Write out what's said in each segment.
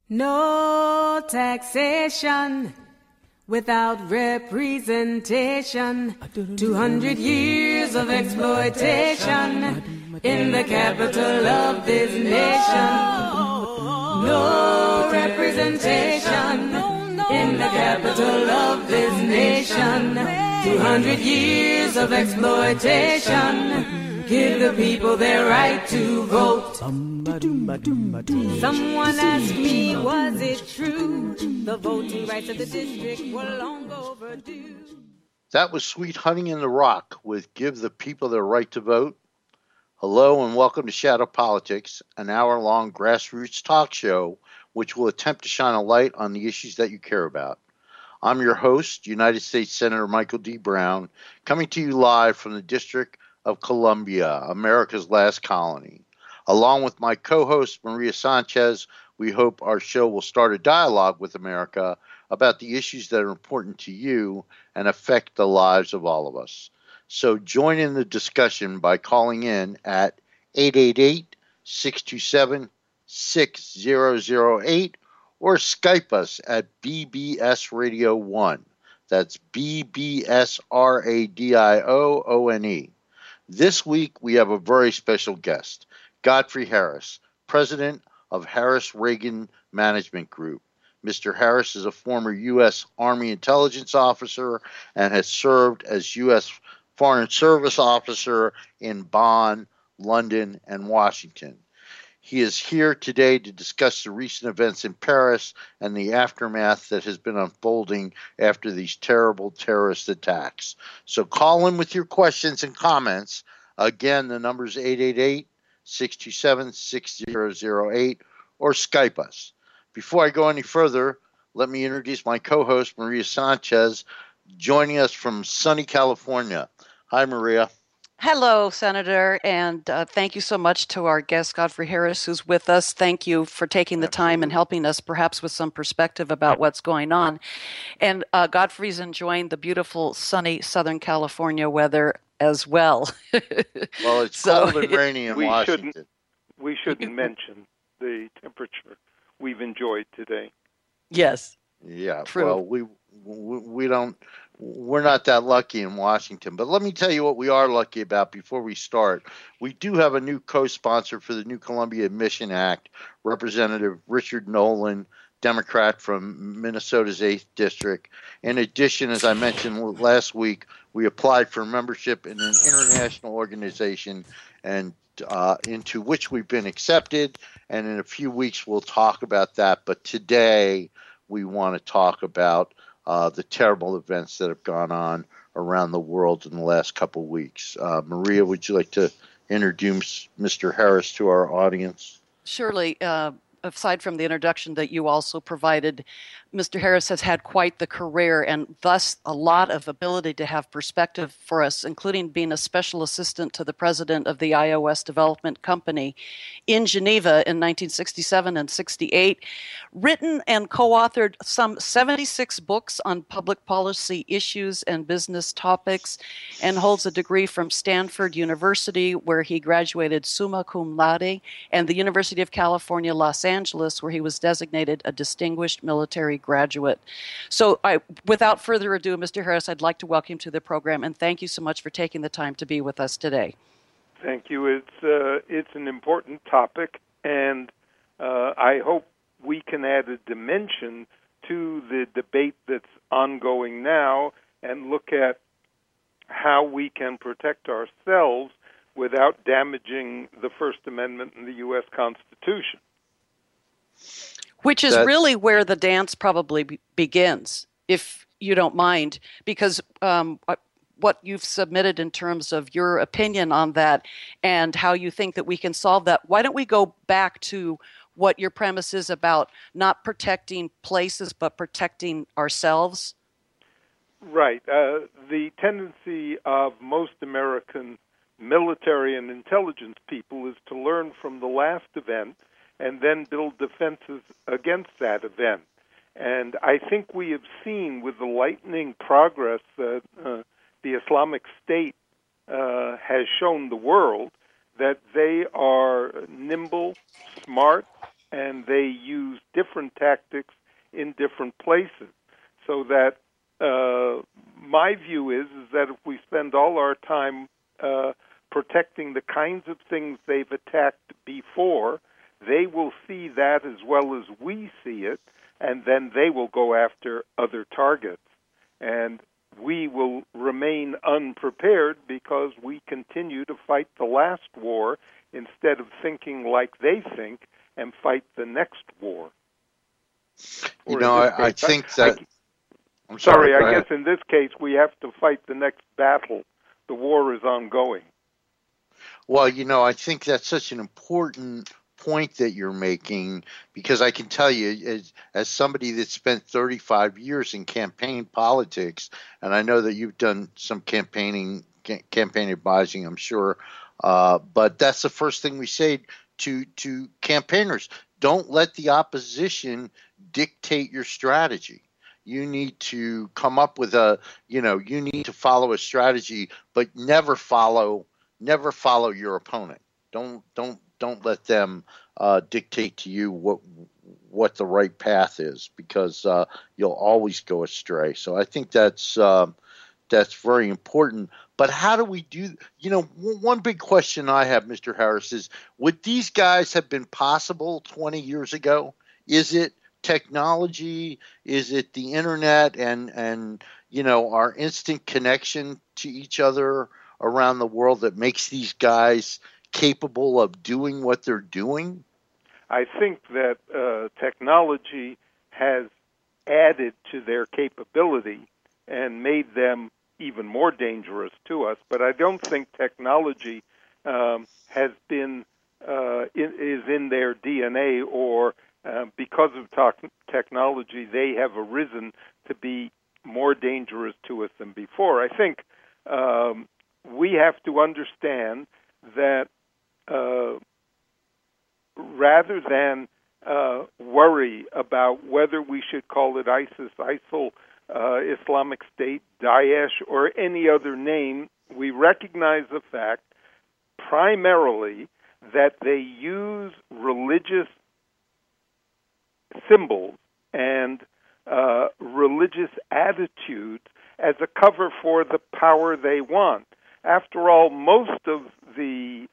No taxation without representation. 200 years of exploitation in the capital of this nation. No representation in the capital of this nation. 200 years of exploitation. Give the people their right to vote. Someone asked me, was it true? The voting rights of the district were long overdue. That was Sweet Honey in the Rock with Give the People Their Right to Vote. Hello and welcome to Shadow Politics, an hour-long grassroots talk show which will attempt to shine a light on the issues that you care about. I'm your host, United States Senator Michael D. Brown, coming to you live from the District of Columbia, America's last colony. Along with my co-host, Maria Sanchez, we hope our show will start a dialogue with America about the issues that are important to you and affect the lives of all of us. So join in the discussion by calling in at 888-627-6008 or Skype us at BBS Radio 1. That's BBS RADIOONE. This week, we have a very special guest, Godfrey Harris, president of Harris Reagan Management Group. Mr. Harris is a former U.S. Army intelligence officer and has served as U.S. Foreign Service officer in Bonn, London, and Washington. He is here today to discuss the recent events in Paris and the aftermath that has been unfolding after these terrible terrorist attacks. So call in with your questions and comments. Again, the number is 888-627-6008 or Skype us. Before I go any further, let me introduce my co-host, Maria Sanchez, joining us from sunny California. Hi, Maria. Hello, Senator, and thank you so much to our guest, Godfrey Harris, who's with us. Thank you for taking the time and helping us perhaps with some perspective about what's going on. And Godfrey's enjoying the beautiful, sunny Southern California weather as well. Well, it's cold and rainy in Washington. We shouldn't mention the temperature we've enjoyed today. Yes. Yeah, true. Well, we're not that lucky in Washington. But let me tell you what we are lucky about before we start. We do have a new co-sponsor for the new Columbia Admission Act, Representative Richard Nolan, Democrat from Minnesota's 8th District. In addition, as I mentioned last week, we applied for membership in an international organization and into which we've been accepted. And in a few weeks, we'll talk about that. But today, we want to talk about the terrible events that have gone on around the world in the last couple of weeks. Maria, would you like to introduce Mr. Harris to our audience? Surely. Aside from the introduction that you also provided, Mr. Harris has had quite the career and thus a lot of ability to have perspective for us, including being a special assistant to the president of the iOS Development Company in Geneva in 1967 and 68, written and co-authored some 76 books on public policy issues and business topics, and holds a degree from Stanford University, where he graduated summa cum laude, and the University of California, Los Angeles, where he was designated a distinguished military graduate. So without further ado, Mr. Harris, I'd like to welcome you to the program, and thank you so much for taking the time to be with us today. Thank you. It's an important topic, and I hope we can add a dimension to the debate that's ongoing now and look at how we can protect ourselves without damaging the First Amendment in the U.S. Constitution. Which is really where the dance probably begins, if you don't mind, because what you've submitted in terms of your opinion on that and how you think that we can solve that, why don't we go back to what your premise is about not protecting places but protecting ourselves? Right. The tendency of most American military and intelligence people is to learn from the last event and then build defenses against that event. And I think we have seen with the lightning progress that the Islamic State has shown the world that they are nimble, smart, and they use different tactics in different places. So that my view is that if we spend all our time protecting the kinds of things they've attacked before, they will see that as well as we see it, and then they will go after other targets. And we will remain unprepared because we continue to fight the last war instead of thinking like they think and fight the next war. I think that... I'm sorry, I guess in this case we have to fight the next battle. The war is ongoing. Well, I think that's such an important point that you're making, because I can tell you, as somebody that spent 35 years in campaign politics, and I know that you've done some campaign advising, I'm sure, but that's the first thing we say to campaigners. Don't let the opposition dictate your strategy. You need to come up with you need to follow a strategy, but never follow your opponent. Don't let them dictate to you what the right path is, because you'll always go astray. So I think that's very important. But how do we do? One big question I have, Mr. Harris, is: would these guys have been possible 20 years ago? Is it technology? Is it the internet and our instant connection to each other around the world that makes these guys capable of doing what they're doing? I think that technology has added to their capability and made them even more dangerous to us. But I don't think technology has been is in their DNA, or because of technology, they have arisen to be more dangerous to us than before. I think we have to understand that rather than worry about whether we should call it ISIS, ISIL, Islamic State, Daesh, or any other name, we recognize the fact primarily that they use religious symbols and religious attitudes as a cover for the power they want. After all, most of the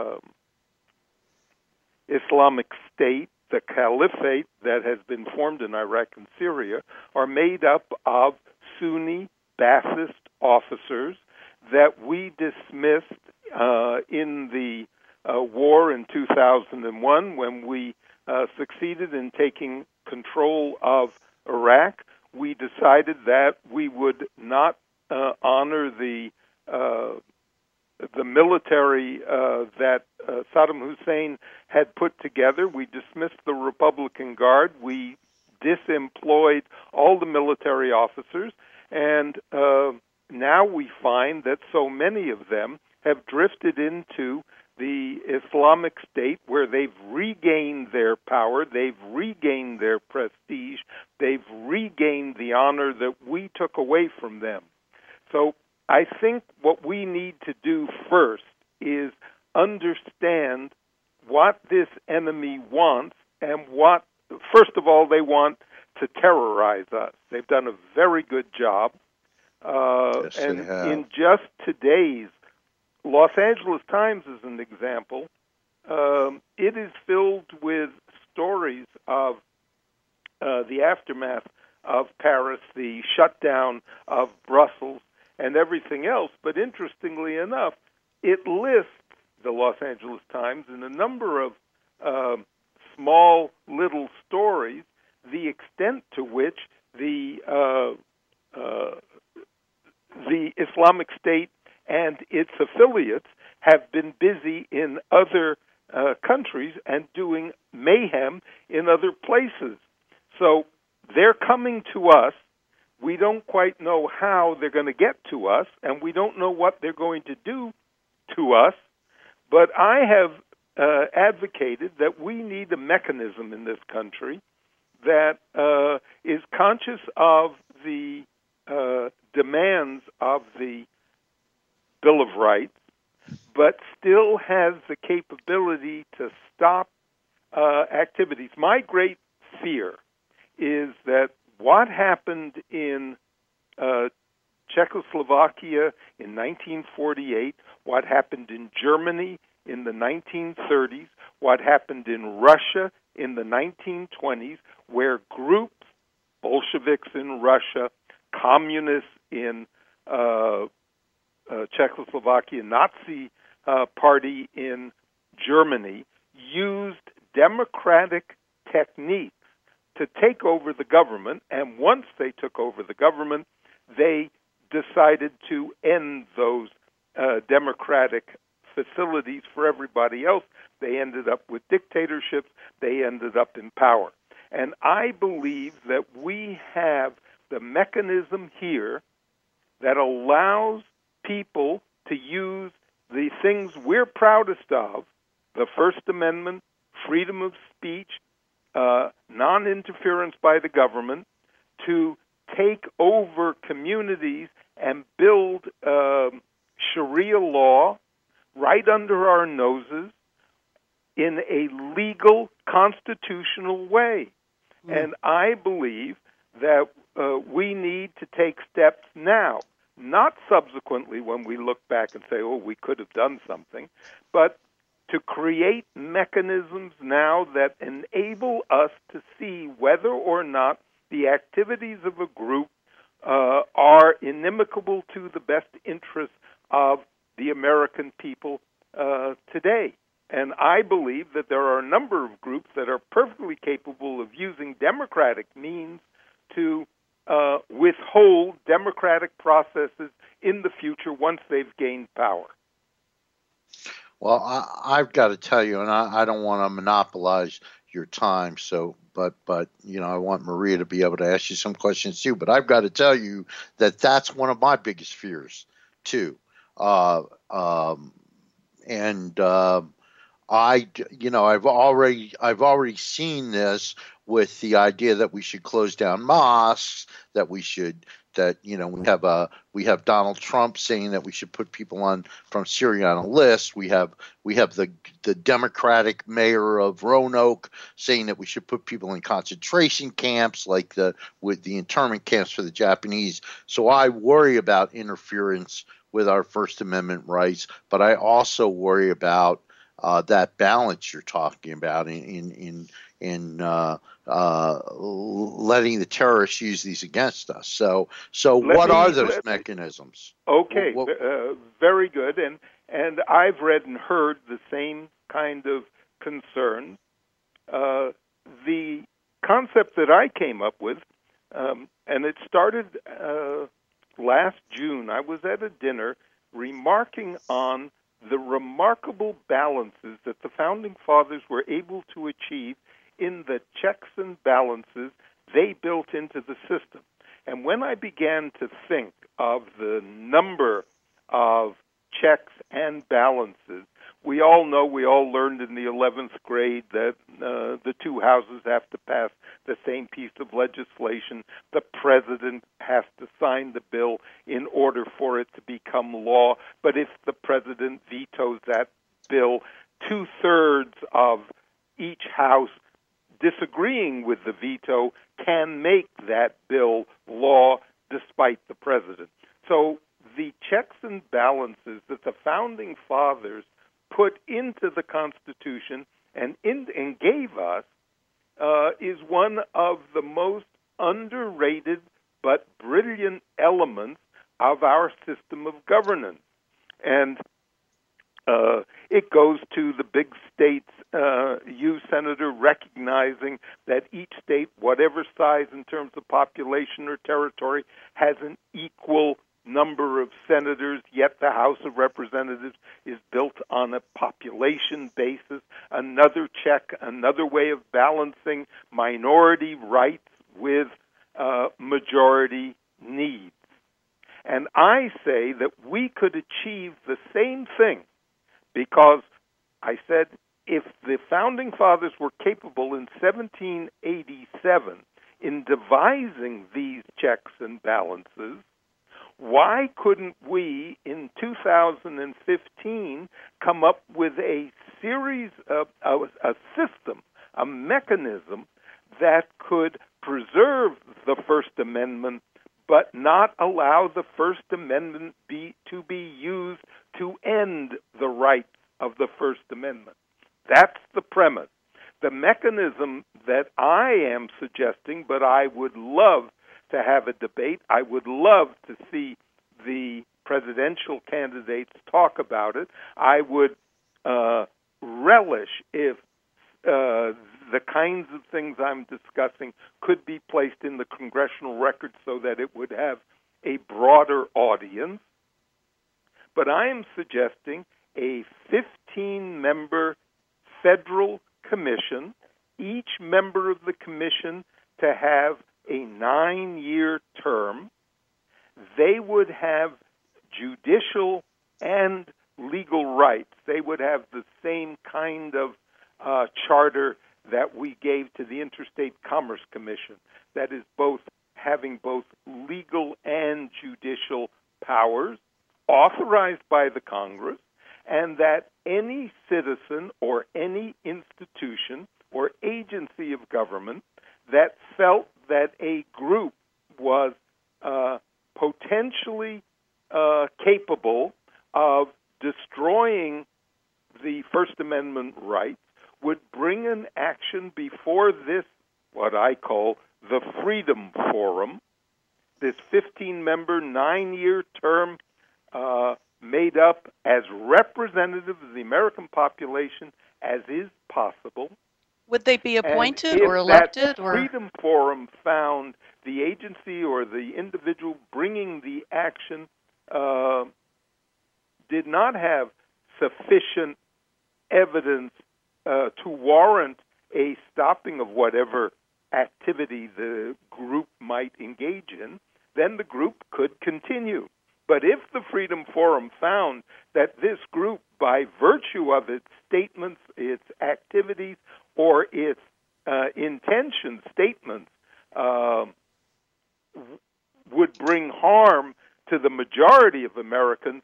Islamic State, the caliphate that has been formed in Iraq and Syria, are made up of Sunni Ba'athist officers that we dismissed in the war in 2001 when we succeeded in taking control of Iraq. We decided that we would not honor the military that Saddam Hussein had put together. We dismissed the Republican Guard. We disemployed all the military officers. And now we find that so many of them have drifted into the Islamic State, where they've regained their power, they've regained their prestige, they've regained the honor that we took away from them. So I think what we need to do first is understand what this enemy wants, and what, first of all, they want to terrorize us. They've done a very good job. Yes, and in just today's Los Angeles Times, as an example, it is filled with stories of the aftermath of Paris, the shutdown of Brussels, and everything else. But interestingly enough, it lists, the Los Angeles Times, in a number of small little stories, the extent to which the Islamic State and its affiliates have been busy in other countries and doing mayhem in other places. So they're coming to us. We don't quite know how they're going to get to us, and we don't know what they're going to do to us. But I have advocated that we need a mechanism in this country that is conscious of the demands of the Bill of Rights, but still has the capability to stop activities. My great fear is that what happened in Czechoslovakia in 1948, what happened in Germany in the 1930s, what happened in Russia in the 1920s, where groups, Bolsheviks in Russia, communists in Czechoslovakia, Nazi party in Germany, used democratic techniques to take over the government, and once they took over the government, they decided to end those democratic facilities for everybody else. They ended up with dictatorships. They ended up in power. And I believe that we have the mechanism here that allows people to use the things we're proudest of, the First Amendment, freedom of speech, non-interference by the government, to take over communities and build Sharia law right under our noses in a legal, constitutional way. And I believe that we need to take steps now, not subsequently when we look back and say, oh, we could have done something, but to create mechanisms now that enable us to see whether or not the activities of a group are inimical to the best interests of the American people today. And I believe that there are a number of groups that are perfectly capable of using democratic means to withhold democratic processes in the future once they've gained power. Well, I've got to tell you, and I don't want to monopolize your time, but I want Maria to be able to ask you some questions too. But I've got to tell you that that's one of my biggest fears too. I've already seen this with the idea that we should close down mosques, we have Donald Trump saying that we should put people from Syria on a list. We have the Democratic mayor of Roanoke saying that we should put people in concentration camps, like with the internment camps for the Japanese. So I worry about interference with our First Amendment rights, but I also worry about that balance you're talking about in letting the terrorists use these against us. So what are those mechanisms? Okay, very good. And I've read and heard the same kind of concerns. The concept that I came up with, and it started last June. I was at a dinner remarking on the remarkable balances that the Founding Fathers were able to achieve in the checks and balances they built into the system. And when I began to think of the number of checks and balances, we all learned in the 11th grade that the two houses have to pass the same piece of legislation. The president has to sign the bill in order for it to become law. But if the president vetoes that bill, 2/3 of each house disagreeing with the veto can make that bill law despite the president. So the checks and balances that the Founding Fathers put into the Constitution and gave us is one of the most underrated but brilliant elements of our system of governance. And it goes to the big states, you, Senator, recognizing that each state, whatever size in terms of population or territory, has an equal number of senators, yet the House of Representatives is built on a population basis. Another check, another way of balancing minority rights with majority needs. And I say that we could achieve the same thing because I said if the Founding Fathers were capable in 1787 in devising these checks and balances, why couldn't we, in 2015, come up with a series of a system a mechanism that could preserve the First Amendment but not allow the First Amendment to be used to end the rights of the First Amendment. That's the premise. The mechanism that I am suggesting, but I would love to have a debate, I would love to see the presidential candidates talk about it. I would relish if the kinds of things I'm discussing could be placed in the congressional record so that it would have a broader audience. But I am suggesting a 15-member federal commission, each member of the commission to have a 9-year term. They would have judicial and legal rights. They would have the same kind of charter that we gave to the Interstate Commerce Commission, that is having both legal and judicial powers authorized by the Congress, and that any citizen or any institution or agency of government that felt that a group was potentially capable of destroying the First Amendment rights would bring an action before this, what I call the Freedom Forum, this 15-member, 9-year term made up as representative of the American population as is possible. Would they be appointed and or elected? That Freedom Forum found the agency or the individual bringing the action did not have sufficient evidence to warrant a stopping of whatever activity the group might engage in, then the group could continue. But if the Freedom Forum found that this group, by virtue of its statements, its activities, or its intention statements, would bring harm to the majority of Americans,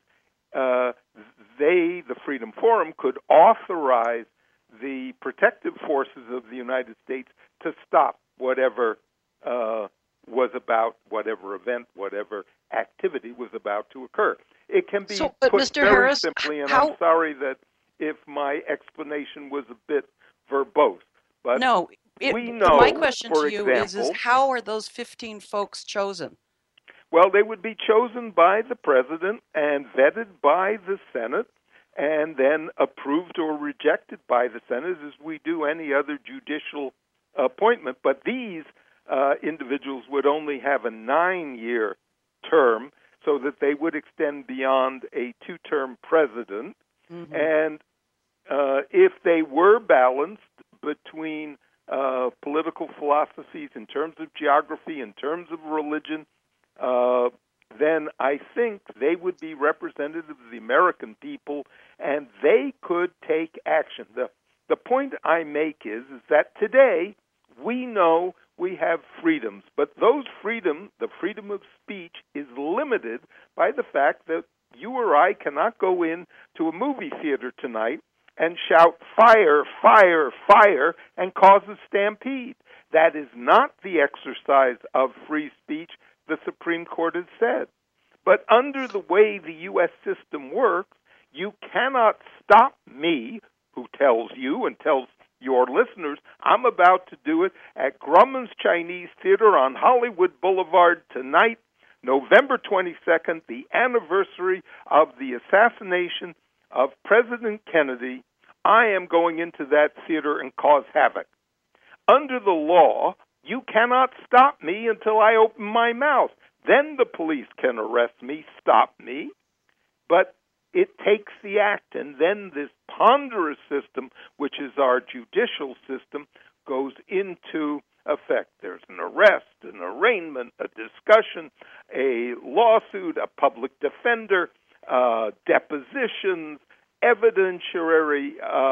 the Freedom Forum, could authorize the protective forces of the United States to stop whatever was about, whatever event, whatever activity was about to occur. It can be put Mr. very Harris, simply, and I'm sorry that if my explanation was a bit verbose. But no, we know, my question to you example, is how are those 15 folks chosen? Well, they would be chosen by the president and vetted by the Senate and then approved or rejected by the Senate as we do any other judicial appointment. But these individuals would only have a 9-year term so that they would extend beyond a 2-term president. Mm-hmm. And if they were balanced between political philosophies in terms of geography, in terms of religion, then I think they would be representative of the American people, and they could take action. The point I make is that today we know we have freedoms, but those freedoms, the freedom of speech, is limited by the fact that you or I cannot go in to a movie theater tonight and shout, "Fire, fire, fire," and cause a stampede. That is not the exercise of free speech, the Supreme Court has said. But under the way the U.S. system works, you cannot stop me, who tells you and tells your listeners, I'm about to do it at Grumman's Chinese Theater on Hollywood Boulevard tonight, November 22nd, the anniversary of the assassination of President Kennedy. I am going into that theater and cause havoc. Under the law, you cannot stop me until I open my mouth. Then the police can arrest me, stop me. But it takes the act, and then this ponderous system, which is our judicial system, goes into effect. There's an arrest, an arraignment, a discussion, a lawsuit, a public defender, depositions, evidentiary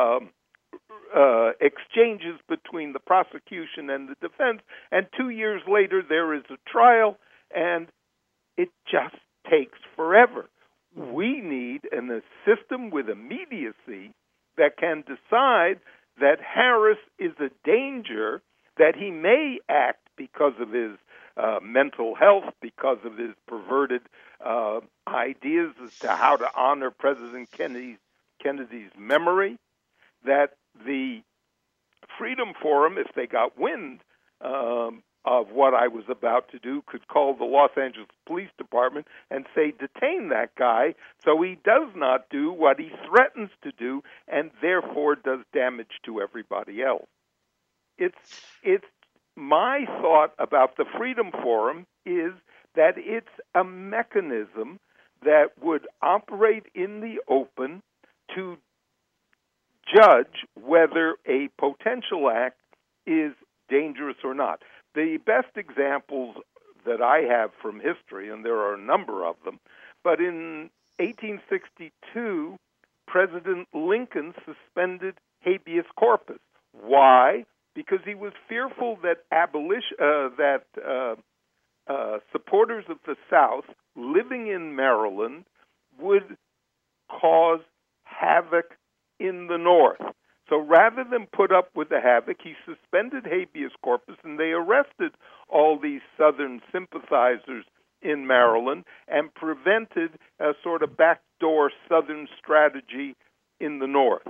exchanges between the prosecution and the defense, and 2 years later there is a trial, and it just takes forever. We need a system with immediacy that can decide that Harris is a danger, that he may act because of his mental health, because of his perverted ideas as to how to honor President Kennedy's memory, that the Freedom Forum, if they got wind of what I was about to do, could call the Los Angeles Police Department and say, detain that guy so he does not do what he threatens to do and therefore does damage to everybody else. It's my thought about the Freedom Forum is that it's a mechanism that would operate in the open to judge whether a potential act is dangerous or not. The best examples that I have from history, and there are a number of them, but in 1862, President Lincoln suspended habeas corpus. Why? Because he was fearful that supporters of the South living in Maryland would cause havoc in the North. So rather than put up with the havoc, he suspended habeas corpus, and they arrested all these Southern sympathizers in Maryland and prevented a sort of backdoor Southern strategy in the North.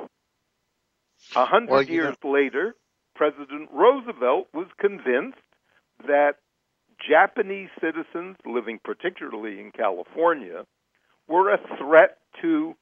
100 years later, President Roosevelt was convinced that Japanese citizens living particularly in California were a threat to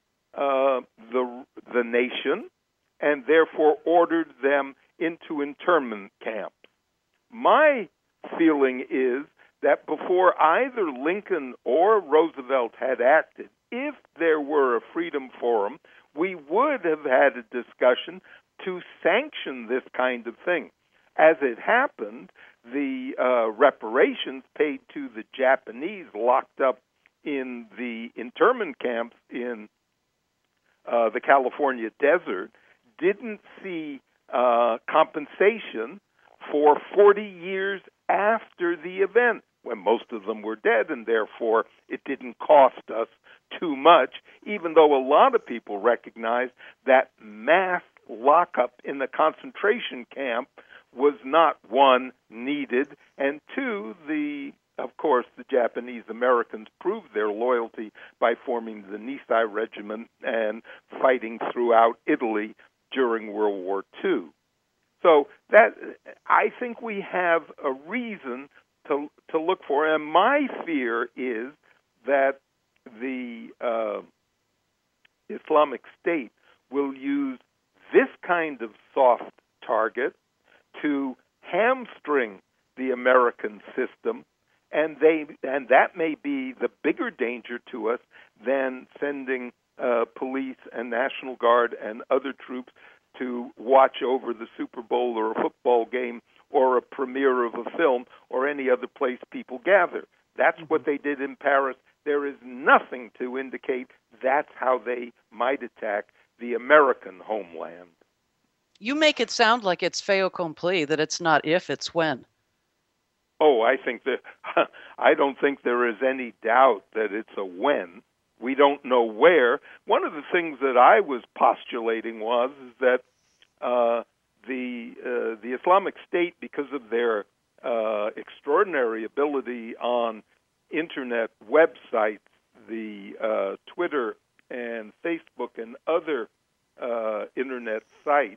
the nation, and therefore ordered them into internment camps. My feeling is that before either Lincoln or Roosevelt had acted, if there were a Freedom Forum, we would have had a discussion to sanction this kind of thing. As it happened, the reparations paid to the Japanese locked up in the internment camps in the California desert didn't see compensation for 40 years after the event, when most of them were dead, and therefore it didn't cost us too much, even though a lot of people recognized that mass lockup in the concentration camp was not, one, needed, and two, of course, the Japanese Americans proved their loyalty by forming the Nisei Regiment and fighting throughout Italy during World War II. So that I think we have a reason to look for, and my fear is that the Islamic State will use this kind of soft target to hamstring the American system, and that may be the bigger danger to us than sending police and National Guard and other troops to watch over the Super Bowl or a football game or a premiere of a film or any other place people gather. That's what they did in Paris. There is nothing to indicate that's how they might attack the American homeland. You make it sound like it's fait accompli, that it's not if, it's when. Oh, I don't think there is any doubt that it's a when. We don't know where. One of the things that I was postulating is that the Islamic State, because of their extraordinary ability on Internet websites, the Twitter and Facebook and other Internet sites,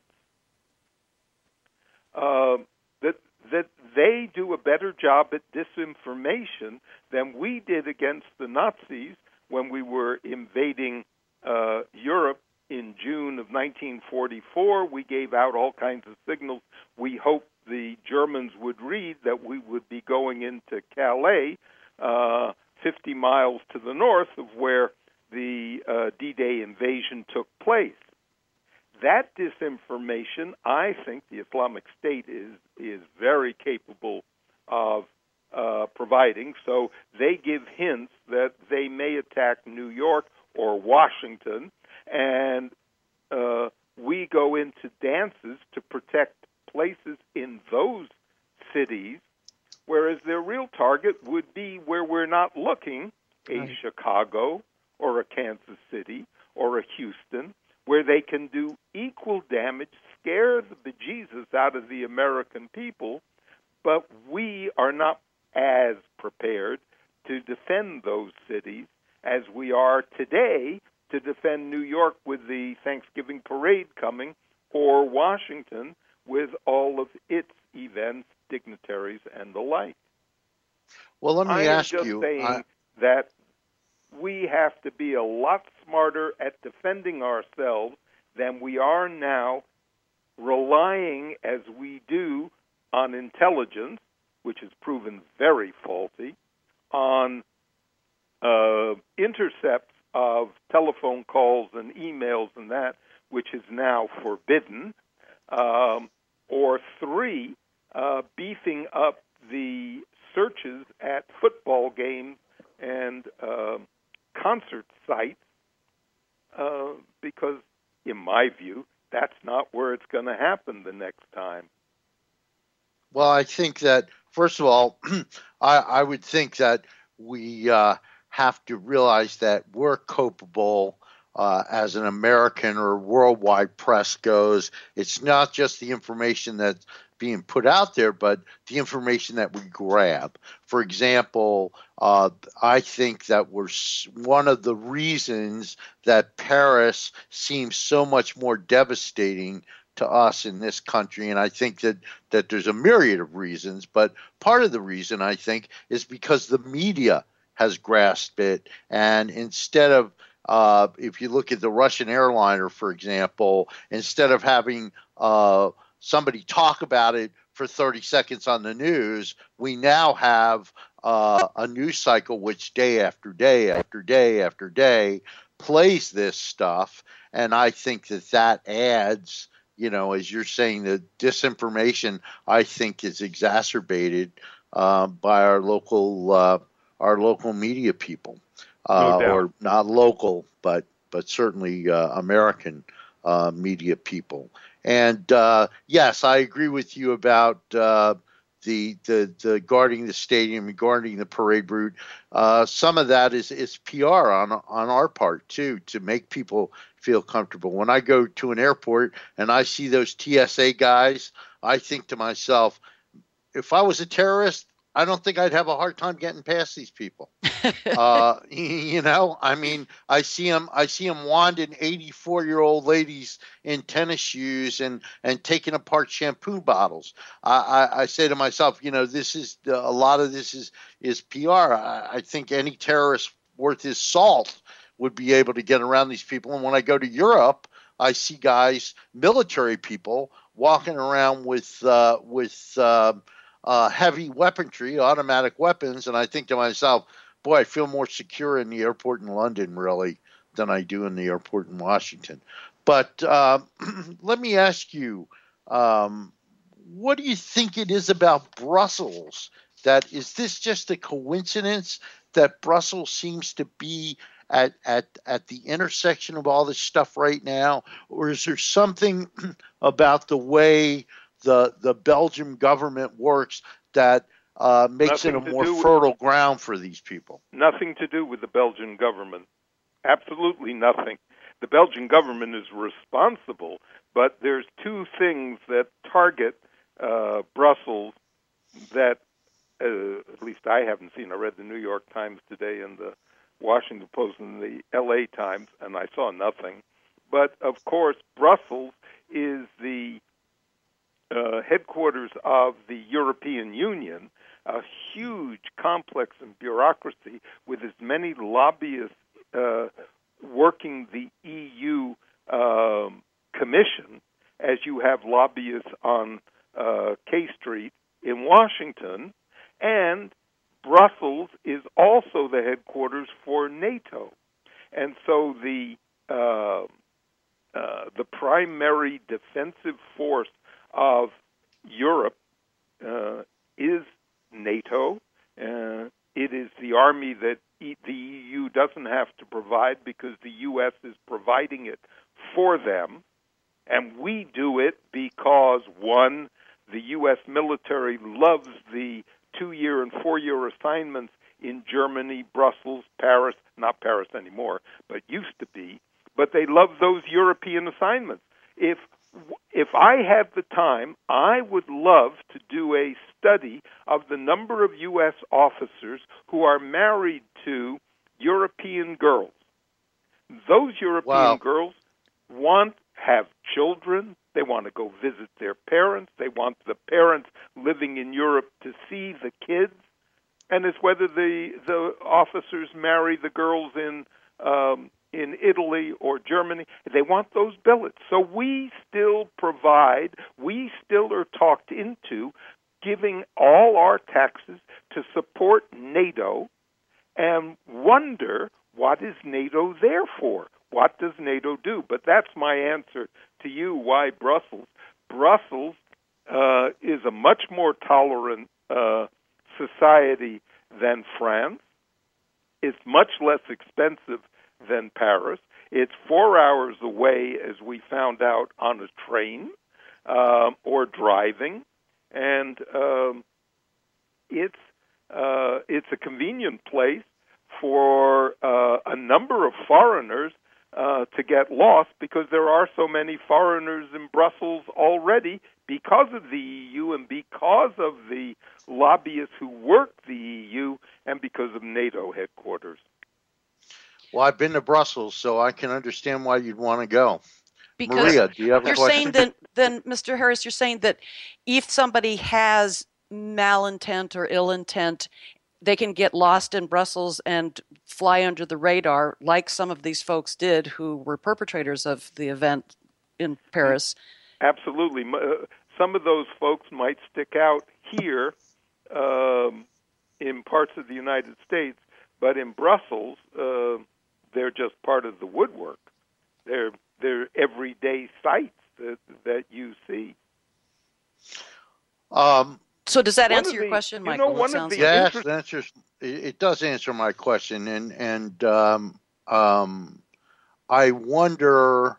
that they do a better job at disinformation than we did against the Nazis when we were invading Europe in June of 1944. We gave out all kinds of signals. We hoped the Germans would read that we would be going into Calais, 50 miles to the north of where the D-Day invasion took place. That disinformation, I think the Islamic State is very capable of providing. So they give hints that they may attack New York or Washington, and we go into dances to protect places in those cities, whereas their real target would be where we're not looking, a Chicago or a Kansas City or a Houston, where they can do equal damage, scare the bejesus out of the American people, but we are not as prepared to defend those cities as we are today to defend New York with the Thanksgiving parade coming, or Washington with all of its events, dignitaries, and the like. Well, let me ask I am just you. saying that we have to be a lot smarter at defending ourselves than we are now, relying as we do on intelligence, which has proven very faulty, on intercepts of telephone calls and emails and that, which is now forbidden, or three, beefing up the searches at football games and concert sites, because, in my view, that's not where it's going to happen the next time. Well, I think that, first of all, I would think that we have to realize that we're culpable as an American or worldwide press goes. It's not just the information that's being put out there, but the information that we grab. For example, I think that one of the reasons that Paris seems so much more devastating to us in this country, and I think that there's a myriad of reasons, but part of the reason, I think, is because the media has grasped it, and instead of if you look at the Russian airliner, for example, instead of having somebody talk about it for 30 seconds on the news, we now have a news cycle which day after day after day after day plays this stuff, and I think that adds, as you're saying, the disinformation, I think, is exacerbated by our local media people, No doubt. or not local, but certainly American media people. And yes, I agree with you about the guarding the stadium and guarding the parade route. Some of that is PR on our part too, to make people feel comfortable. When I go to an airport and I see those TSA guys, I think to myself, if I was a terrorist, I don't think I'd have a hard time getting past these people. I mean, I see them wanding 84-year-old ladies in tennis shoes and taking apart shampoo bottles. I say to myself, this is a lot of this is PR. I think any terrorist worth his salt would be able to get around these people. And when I go to Europe, I see guys, military people, walking around with heavy weaponry, automatic weapons, and I think to myself, boy, I feel more secure in the airport in London, really, than I do in the airport in Washington. But let me ask you, what do you think it is about Brussels? Is this just a coincidence that Brussels seems to be at the intersection of all this stuff right now? Or is there something about the way the Belgian government works that makes it a more fertile ground for these people? Nothing to do with the Belgian government. Absolutely nothing. The Belgian government is responsible, but there's two things that target Brussels that, at least I haven't seen. I read the New York Times today and the Washington Post and the L.A. Times, and I saw nothing. But, of course, Brussels is the headquarters of the European Union, a huge complex and bureaucracy with as many lobbyists working the EU Commission as you have lobbyists on K Street in Washington, and Brussels is also the headquarters for NATO. And so the primary defensive force of Europe is NATO. It is the army that the EU doesn't have to provide because the U.S. is providing it for them. And we do it because, one, the U.S. military loves the 2-year and 4-year assignments in Germany, Brussels, Paris, not Paris anymore, but used to be. but they love those European assignments. If I had the time, I would love to do a study of the number of U.S. officers who are married to European girls. Those European girls have children. They want to go visit their parents. They want the parents living in Europe to see the kids. And it's whether the officers marry the girls in Italy or Germany. They want those billets. So we still are talked into giving all our taxes to support NATO and wonder, what is NATO there for? What does NATO do? But that's my answer to you, why Brussels. Brussels is a much more tolerant society than France. It's much less expensive than Paris. It's 4 hours away, as we found out, on a train or driving, and it's a convenient place for a number of foreigners to get lost, because there are so many foreigners in Brussels already because of the EU and because of the lobbyists who work the EU and because of NATO headquarters. Well, I've been to Brussels, so I can understand why you'd want to go. Because Maria, do you have a question? you're saying then, Mr. Harris, you're saying that if somebody has malintent or ill intent, they can get lost in Brussels and fly under the radar, like some of these folks did who were perpetrators of the event in Paris. Absolutely. Some of those folks might stick out here in parts of the United States, but in Brussels, they're just part of the woodwork. They're everyday sights that you see. So does that answer your question, Michael? Yes, it does answer my question, and I wonder,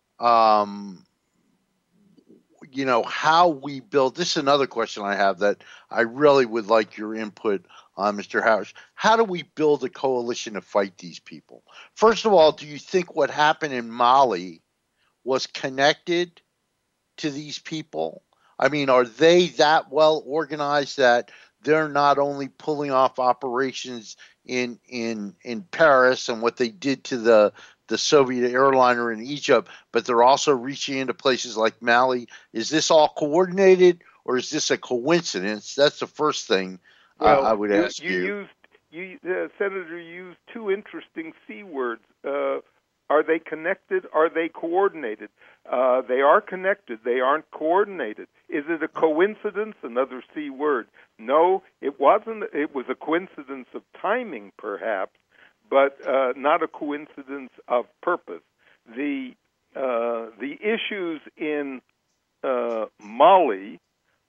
how we build. This is another question I have that I really would like your input on, Mr. Harris. How do we build a coalition to fight these people? First of all, do you think what happened in Mali was connected to these people? I mean, are they that well organized that they're not only pulling off operations in Paris and what they did to the Soviet airliner in Egypt, but they're also reaching into places like Mali? Is this all coordinated, or is this a coincidence? That's the first thing I would ask you. Senator, you used two interesting C words. Are they connected? Are they coordinated? They are connected. They aren't coordinated. Is it a coincidence? Another C word. No, it wasn't. It was a coincidence of timing, perhaps, but not a coincidence of purpose. The issues in Mali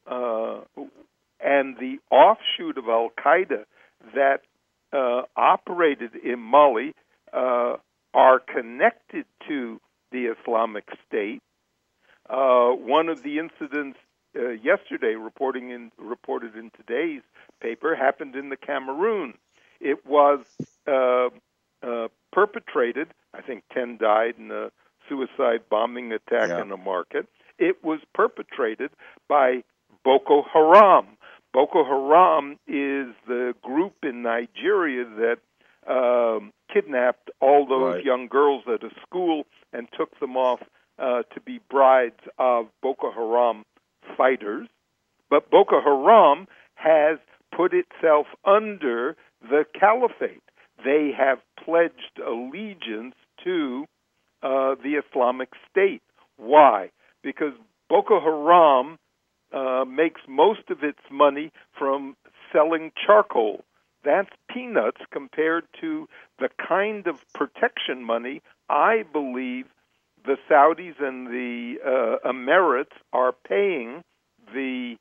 and the offshoot of Al-Qaeda that operated in Mali are connected to the Islamic State. One of the incidents yesterday, reported in today's paper, happened in the Cameroon. It was perpetrated. I think 10 died in a suicide bombing attack in a market. It was perpetrated by Boko Haram. Boko Haram is the group in Nigeria that kidnapped all those young girls at a school and took them off to be brides of Boko Haram fighters. But Boko Haram has put itself under the caliphate. They have pledged allegiance to the Islamic State. Why? Because Boko Haram makes most of its money from selling charcoal. That's peanuts compared to the kind of protection money I believe the Saudis and the Emirates are paying the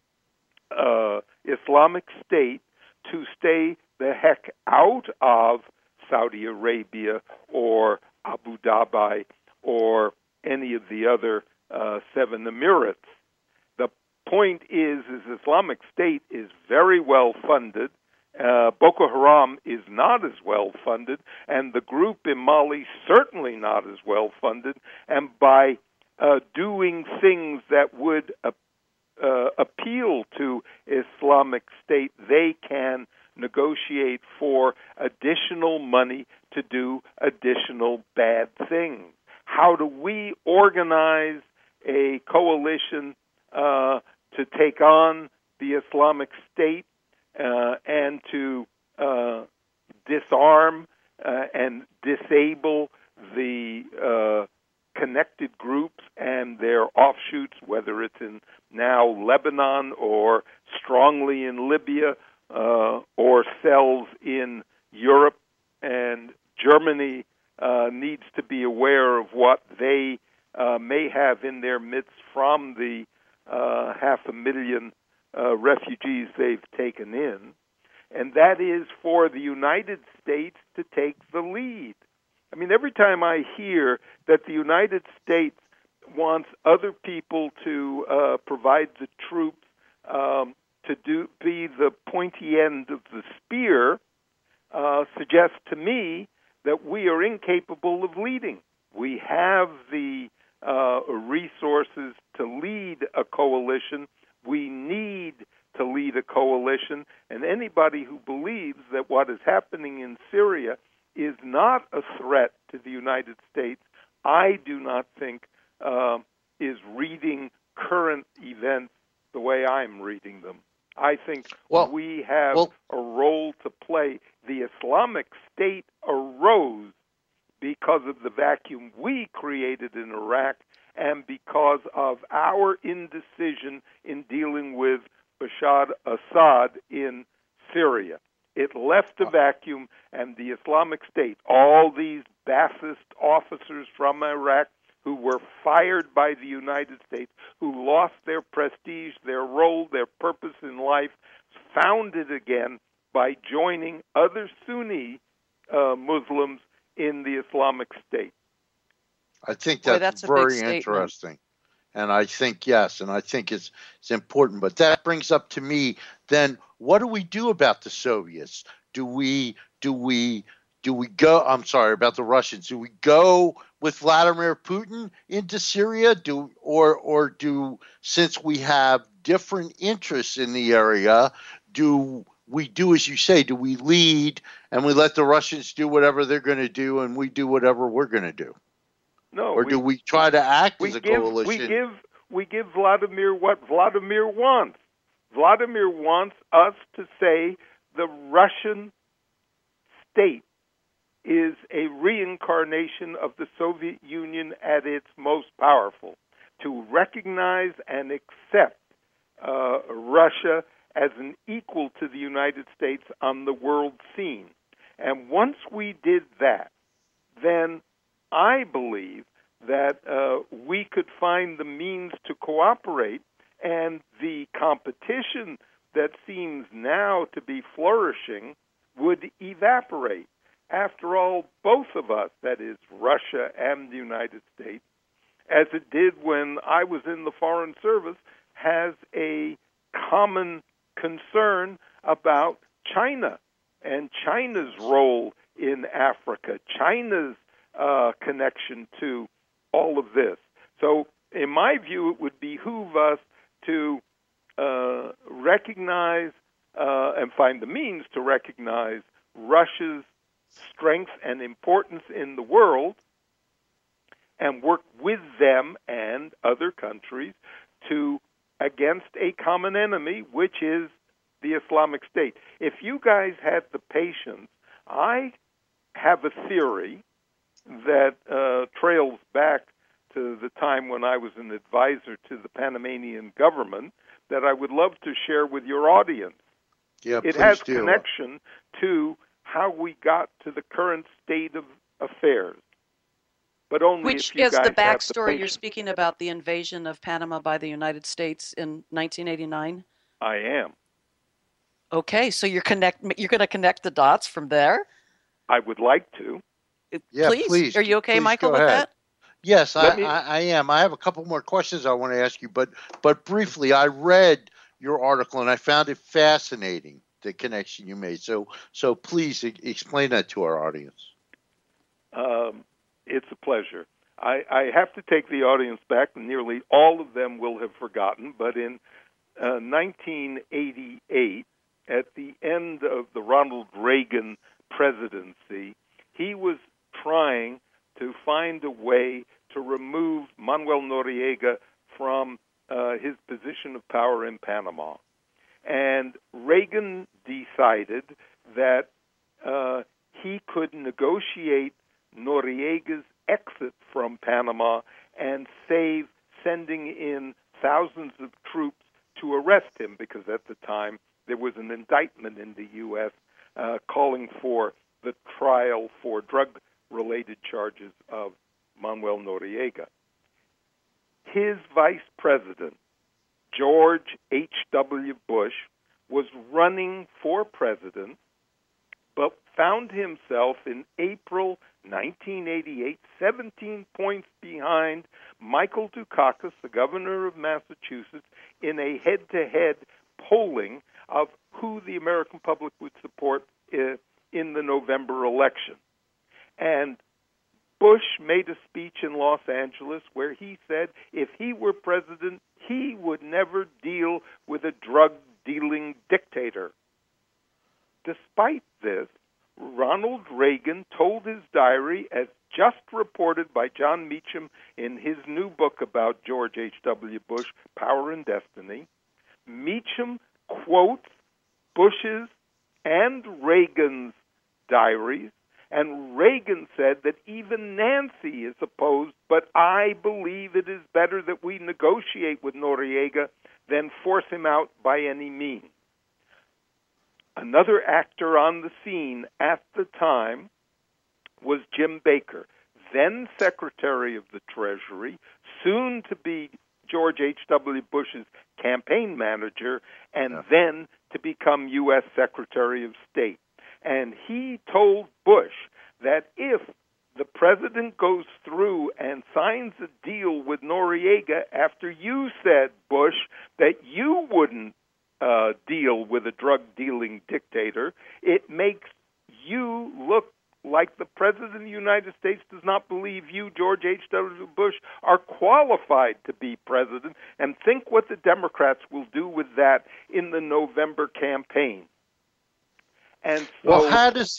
Islamic State to stay the heck out of Saudi Arabia or Abu Dhabi or any of the other 7 Emirates. The point is Islamic State is very well funded, Boko Haram is not as well funded, and the group in Mali certainly not as well funded. And by doing things that would appeal to Islamic State, they can negotiate for additional money to do additional bad things. How do we organize a coalition to take on the Islamic State and to disarm and disable the connected groups and their offshoots, whether it's in now Lebanon or strongly in Libya or cells in Europe? And Germany needs to be aware of what they may have in their midst from the 500,000 refugees they've taken in, and that is for the United States to take the lead. I mean, every time I hear that the United States wants other people to provide the troops to be the pointy end of the spear, suggests to me that we are incapable of leading. We have the resources to lead a coalition. We need to lead a coalition, and anybody who believes that what is happening in Syria is not a threat to the United States, I do not think is reading current events the way I'm reading them. I think we have a role to play. The Islamic State arose because of the vacuum we created in Iraq and because of our indecision in dealing with Bashar Assad in Syria. It left a vacuum, and the Islamic State, all these Ba'athist officers from Iraq who were fired by the United States, who lost their prestige, their role, their purpose in life, found it again by joining other Sunni Muslims in the Islamic State. I think that's very interesting. And I think, yes, and I think it's important. But that brings up to me, then, what do we do about the Soviets? Do we go, I'm sorry, about the Russians, do we go with Vladimir Putin into Syria? Or since we have different interests in the area, do we do, as you say, do we lead and we let the Russians do whatever they're going to do and we do whatever we're going to do? No. Or do we try to act as a coalition? We give Vladimir what Vladimir wants. Vladimir wants us to say the Russian state is a reincarnation of the Soviet Union at its most powerful, to recognize and accept Russia as an equal to the United States on the world scene. And once we did that, then I believe that we could find the means to cooperate, and the competition that seems now to be flourishing would evaporate. After all, both of us, that is Russia and the United States, as it did when I was in the Foreign Service, has a common concern about China and China's role in Africa, China's connection to all of this. So, in my view, it would behoove us to recognize and find the means to recognize Russia's strength and importance in the world and work with them and other countries against a common enemy, which is the Islamic State. If you guys had the patience, I have a theory that trails back to the time when I was an advisor to the Panamanian government that I would love to share with your audience. Yeah, it has connection to how we got to the current state of affairs. But only Which if you is guys the backstory have the you're speaking about, the invasion of Panama by the United States in 1989? I am. Okay, so you're going to connect the dots from there? I would like to. Yeah, please. Are you okay, please Michael, with that? Yes, I am. I have a couple more questions I want to ask you, but briefly, I read your article and I found it fascinating. the connection you made. So please explain that to our audience. It's a pleasure. I have to take the audience back. Nearly all of them will have forgotten, but in 1988, at the end of the Ronald Reagan presidency, he was trying to find a way to remove Manuel Noriega from his position of power in Panama. And Reagan decided that he could negotiate Noriega's exit from Panama and save sending in thousands of troops to arrest him, because at the time there was an indictment in the U.S. Calling for the trial for drug-related charges of Manuel Noriega. His vice president, George H.W. Bush, was running for president, but found himself in April 1988, 17 points behind Michael Dukakis, the governor of Massachusetts, in a head-to-head polling of who the American public would support in the November election. And Bush made a speech in Los Angeles where he said if he were president, he would never deal with a drug-dealing dictator. Despite this, Ronald Reagan told his diary, as just reported by John Meacham in his new book about George H.W. Bush, Power and Destiny. Meacham quotes Bush's and Reagan's diaries, and Reagan said that even Nancy is opposed, but I believe it is better that we negotiate with Noriega than force him out by any means. Another actor on the scene at the time was Jim Baker, then Secretary of the Treasury, soon to be George H.W. Bush's campaign manager, and then to become U.S. Secretary of State. And he told Bush that if the president goes through and signs a deal with Noriega after you said, Bush, that you wouldn't deal with a drug-dealing dictator, it makes you look like the President of the United States does not believe you, George H.W. Bush, are qualified to be president, and think what the Democrats will do with that in the November campaign. And so, well, how does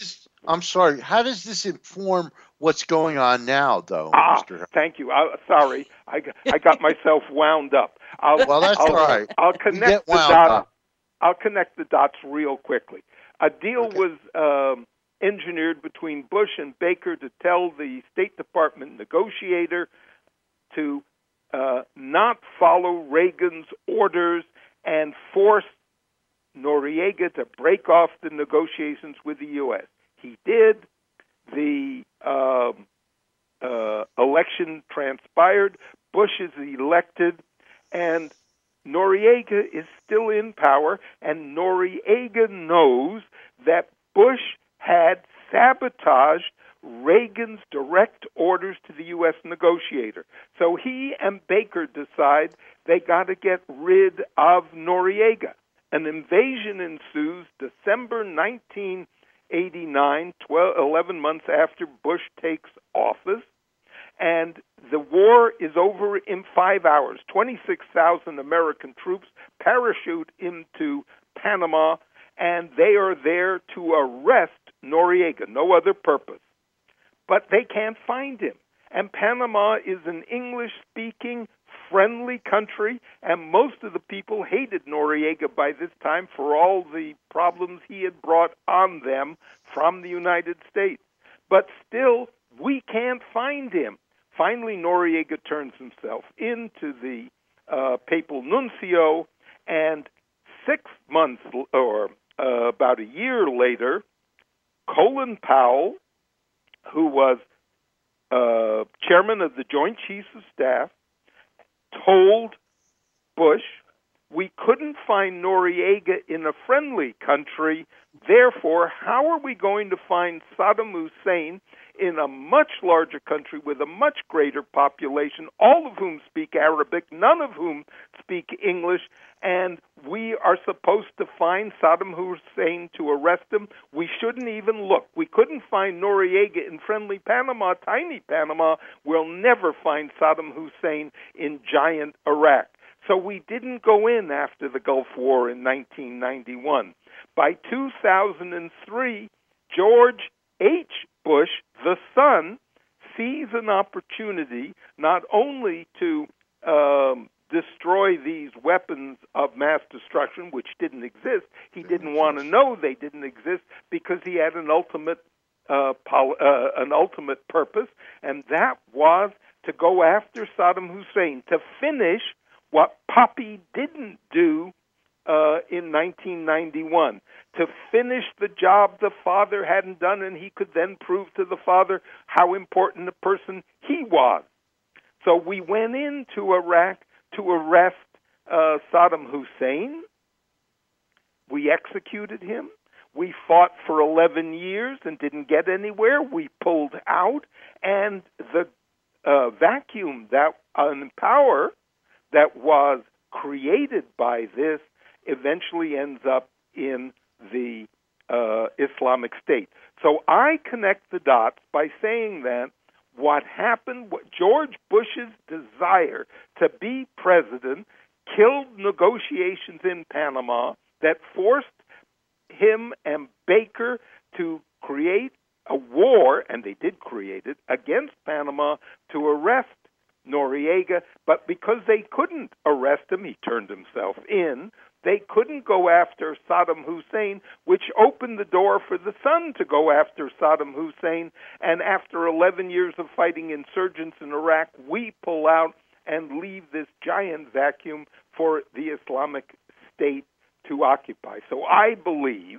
this inform what's going on now, though, Mr. Thank you. Sorry, I got myself wound up. Well, that's all right. I'll connect the dots. I'll connect the dots real quickly. A deal was engineered between Bush and Baker to tell the State Department negotiator to not follow Reagan's orders and force Noriega to break off the negotiations with the U.S. He did. The election transpired. Bush is elected, and Noriega is still in power, and Noriega knows that Bush had sabotaged Reagan's direct orders to the U.S. negotiator. So he and Baker decide they got to get rid of Noriega. An invasion ensues December 1989, 11 months after Bush takes office, and the war is over in 5 hours. 26,000 American troops parachute into Panama, and they are there to arrest Noriega, no other purpose. But they can't find him. And Panama is an English-speaking, friendly country, and most of the people hated Noriega by this time for all the problems he had brought on them from the United States. But still, we can't find him. Finally, Noriega turns himself into the papal nuncio, and 6 months, or about a year later, Colin Powell, who was chairman of the Joint Chiefs of Staff, told Bush, we couldn't find Noriega in a friendly country, therefore, how are we going to find Saddam Hussein in a much larger country with a much greater population, all of whom speak Arabic, none of whom speak English, and we are supposed to find Saddam Hussein to arrest him. We shouldn't even look. We couldn't find Noriega in friendly Panama, tiny Panama. We'll never find Saddam Hussein in giant Iraq. So we didn't go in after the Gulf War in 1991. By 2003, George H. Bush, the son, sees an opportunity not only to destroy these weapons of mass destruction, which didn't exist. He didn't want to know they didn't exist because he had an ultimate purpose, and that was to go after Saddam Hussein, to finish what Papi didn't do in 1991, to finish the job the father hadn't done, and he could then prove to the father how important a person he was. So we went into Iraq to arrest Saddam Hussein. We executed him. We fought for 11 years and didn't get anywhere. We pulled out, and the vacuum in power that was created by this eventually ends up in the Islamic State. So I connect the dots by saying that what happened, what George Bush's desire to be president killed negotiations in Panama that forced him and Baker to create a war, and they did create it, against Panama to arrest Noriega, but because they couldn't arrest him, he turned himself in, they couldn't go after Saddam Hussein, which opened the door for the son to go after Saddam Hussein. And after 11 years of fighting insurgents in Iraq, we pull out and leave this giant vacuum for the Islamic State to occupy. So I believe,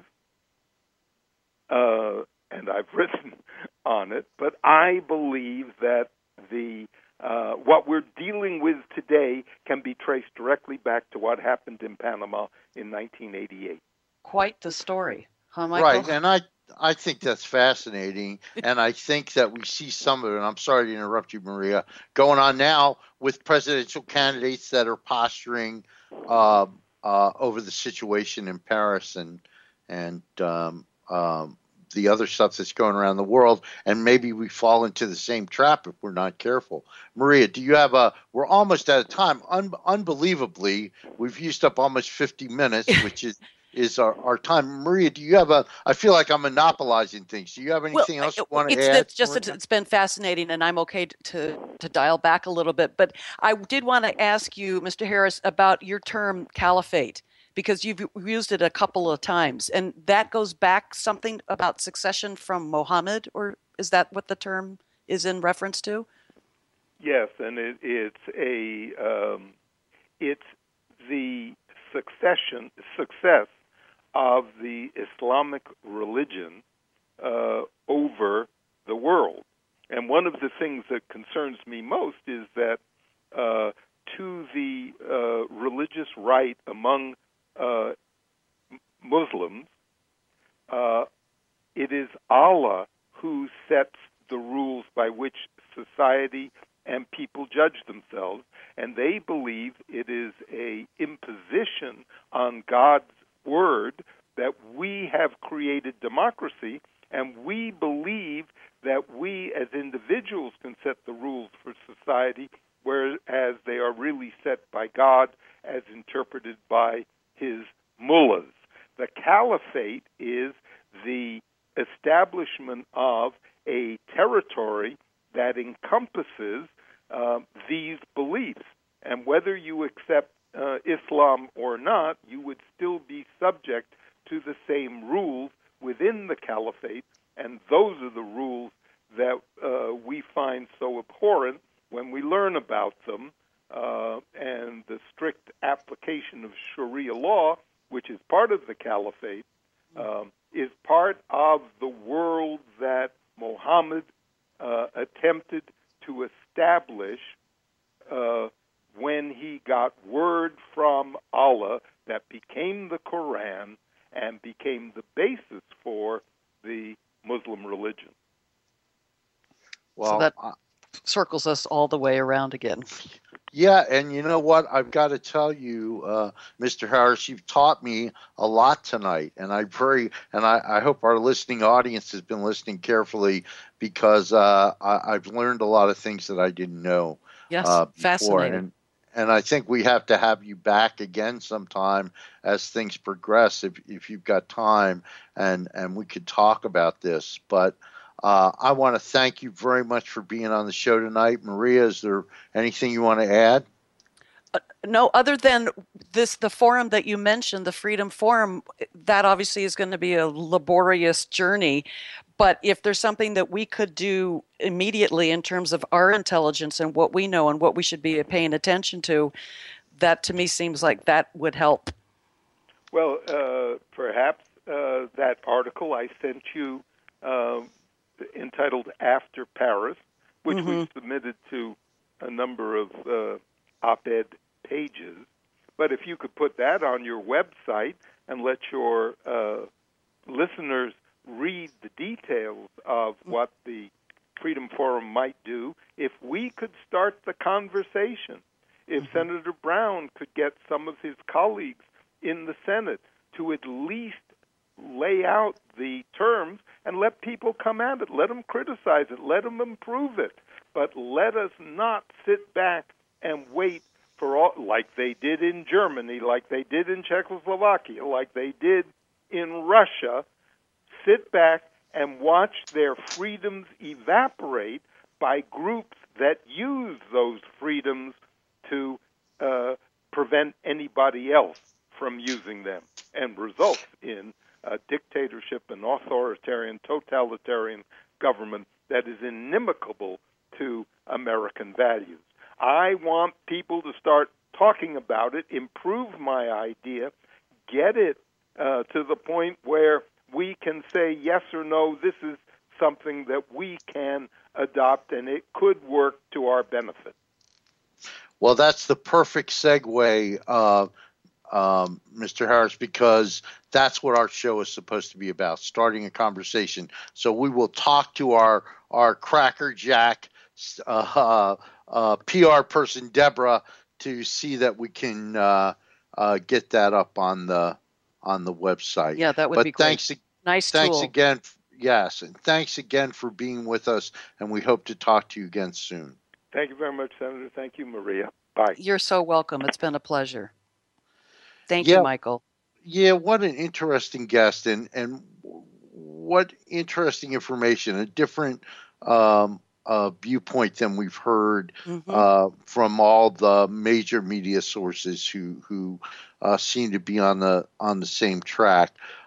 and I've written on it, but I believe that what we're dealing with today can be traced directly back to what happened in Panama in 1988. Quite the story, huh, Michael? Right, and I think that's fascinating, and I think that we see some of it, and I'm sorry to interrupt you, Maria, going on now with presidential candidates that are posturing over the situation in Paris and the other stuff that's going around the world, and maybe we fall into the same trap if we're not careful. Maria, do you have we're almost out of time. Unbelievably, we've used up almost 50 minutes, which is our time. Maria, do you have I feel like I'm monopolizing things. Do you have anything else you want to add? It's just it's been fascinating, and I'm okay to dial back a little bit. But I did want to ask you, Mr. Harris, about your term caliphate, because you've used it a couple of times, and that goes back something about succession from Muhammad, or is that what the term is in reference to? Yes, and it's the success of the Islamic religion over the world. And one of the things that concerns me most is that to the religious right among Muslims, it is Allah who sets the rules by which society and people judge themselves, and they believe it is an imposition on God's word that we have created democracy, and we believe that we as individuals can set the rules for society, whereas they are really set by God as interpreted by his mullahs. The caliphate is the establishment of a territory that encompasses these beliefs. And whether you accept Islam or not, you would still be subject to the same rules within the caliphate, and those are the rules that we find so abhorrent when we learn about them, and the strict application of Sharia law, which is part of the caliphate, is part of the world that Muhammad attempted to establish when he got word from Allah that became the Quran and became the basis for the Muslim religion. Well, so that circles us all the way around again. Yeah, and you know what? I've got to tell you, Mr. Harris, you've taught me a lot tonight, and I hope our listening audience has been listening carefully, because I've learned a lot of things that I didn't know. Yes, fascinating. And I think we have to have you back again sometime as things progress, if you've got time, and we could talk about this. But I want to thank you very much for being on the show tonight. Maria, is there anything you want to add? No, other than the forum that you mentioned, the Freedom Forum, that obviously is going to be a laborious journey. But if there's something that we could do immediately in terms of our intelligence and what we know and what we should be paying attention to, that to me seems like that would help. Well, perhaps that article I sent you entitled After Paris, which we submitted to a number of op-ed pages. But if you could put that on your website and let your listeners read the details of what the Freedom Forum might do, if we could start the conversation, if Senator Brown could get some of his colleagues in the Senate to at least lay out the terms and let people come at it, let them criticize it, let them improve it, but let us not sit back and wait for all, like they did in Germany, like they did in Czechoslovakia, like they did in Russia. Sit back and watch their freedoms evaporate by groups that use those freedoms to prevent anybody else from using them, and results in a dictatorship, an authoritarian, totalitarian government that is inimical to American values. I want people to start talking about it, improve my idea, get it to the point where we can say yes or no, this is something that we can adopt and it could work to our benefit. Well, that's the perfect segue, Mr. Harris, because that's what our show is supposed to be about, starting a conversation. So we will talk to our crackerjack PR person, Deborah, to see that we can get that up on the website. Yeah, that would be great. Nice thanks tool. Again. Yes, and thanks again for being with us, and we hope to talk to you again soon. Thank you very much, Senator. Thank you, Maria. Bye. You're so welcome. It's been a pleasure. Thank you, Michael. Yeah, what an interesting guest, and what interesting information, a different viewpoint than we've heard from all the major media sources who seem to be on the same track.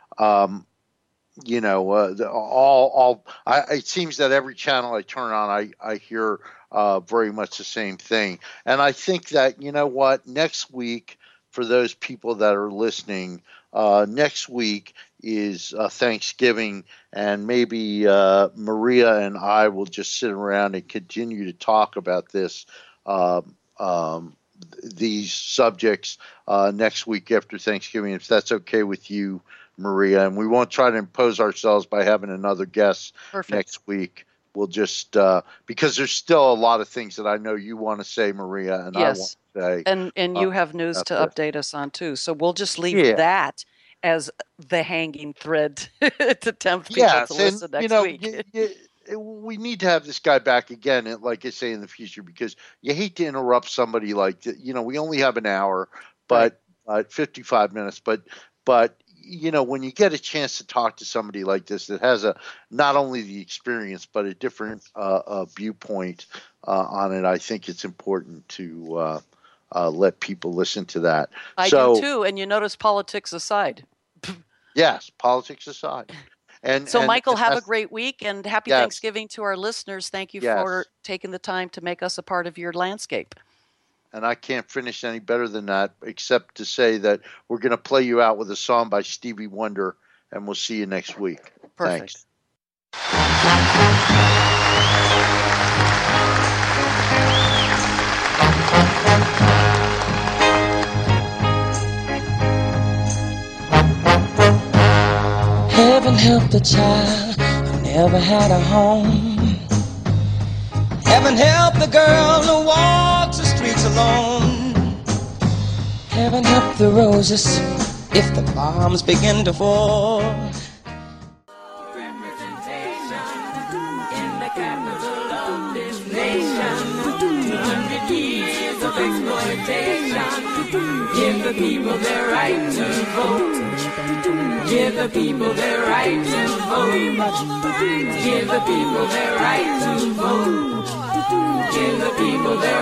It seems that every channel I turn on, I hear very much the same thing. And I think that, you know what, next week, for those people that are listening, next week is Thanksgiving, and maybe Maria and I will just sit around and continue to talk about these subjects next week after Thanksgiving, if that's okay with you, Maria. And we won't try to impose ourselves by having another guest next week. We'll just because there's still a lot of things that I know you want to say, Maria, and I want to say. And you have news to update us on too. So we'll just leave that as the hanging thread to tempt people to listen next week. We need to have this guy back again, like I say, in the future, because you hate to interrupt somebody like that. We only have an hour, but 55 minutes. But when you get a chance to talk to somebody like this that has not only the experience but a different viewpoint on it, I think it's important to let people listen to that. I do too, and you notice politics aside. Yes, politics aside. And Michael, have a great week, and happy Thanksgiving to our listeners. Thank you for taking the time to make us a part of your landscape. And I can't finish any better than that, except to say that we're going to play you out with a song by Stevie Wonder, and we'll see you next week. Perfect. Thanks. Heaven help the child who never had a home. Heaven help the girl who walks the streets alone. Heaven help the roses if the bombs begin to fall. Give the people their right to vote. Give the people their right to vote. Give the people their right to vote. Give the people their